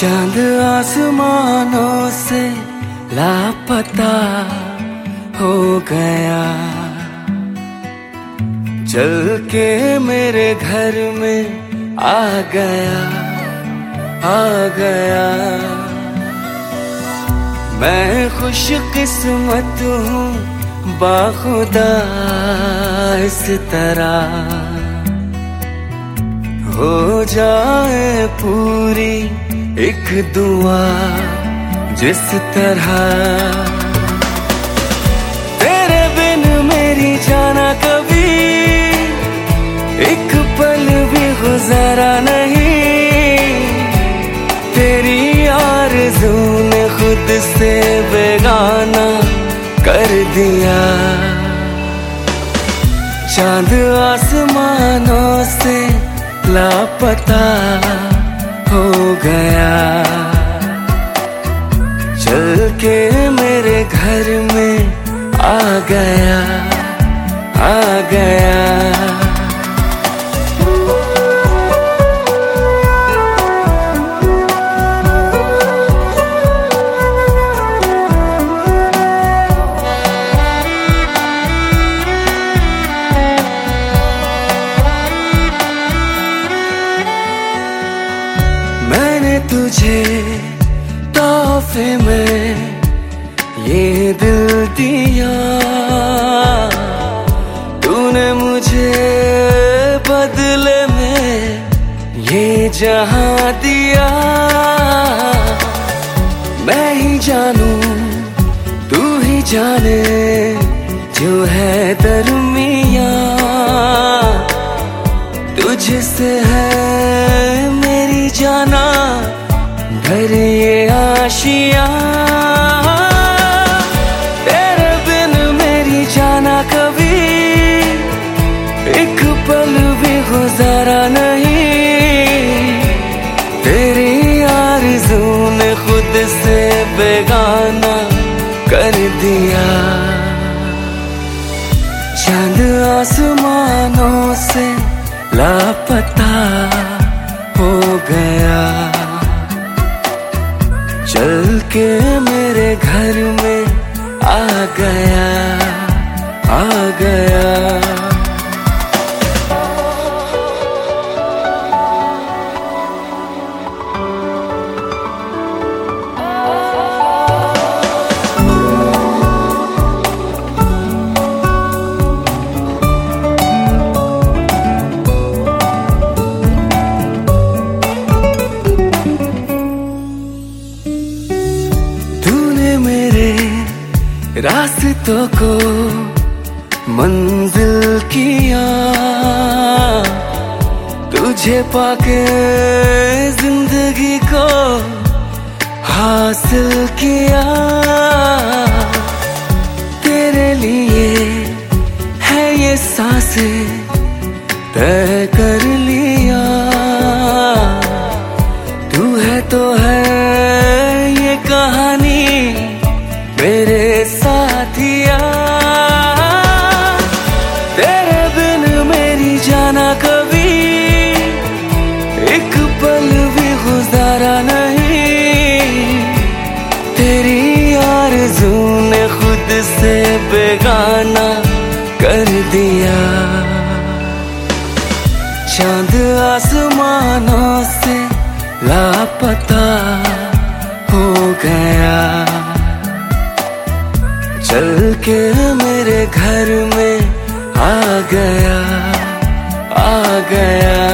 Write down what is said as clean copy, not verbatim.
चांद आसमानों से लापता हो गया, चल के मेरे घर में आ गया, आ गया। मैं खुश किस्मत हूँ बाखुदा इस तरह हो जाए पूरी एक दुआ जिस तरह। तेरे बिन मेरी जाना कभी एक पल भी गुजारा नहीं, तेरी आरज़ू ने खुद से बेगाना कर दिया। चांद आसमानों से लापता हो गया, चल के मेरे घर में आ गया, आ गया। मैंने तुझे तोहफे में ये दिल दिया, तूने मुझे बदले में ये जहां दिया। मैं ही जानूं तू ही जाने जो है दरमियां, तुझसे है मेरी जाना भर ये आशियां। तेरे बिन मेरी जाना कभी एक पल भी गुजारा नहीं, तेरी आरज़ू ने खुद से बेगाना कर दिया। चांद आसमानों से लापता हो गया, चल के मेरे घर में आ गया, आ गया। रास्तों को मंजिल किया, तुझे पाके जिंदगी को हासिल किया। तेरे लिए है ये सांसें तय कर लिया, तू है तो है ये कहानी मेरे साथिया। तेरे बिन मेरी जाना कभी एक पल भी गुजारा नहीं, तेरी आरज़ू ने खुद से बेगाना कर दिया। चांद आसमानों से लापता हो गया, चल के मेरे घर में आ गया, आ गया।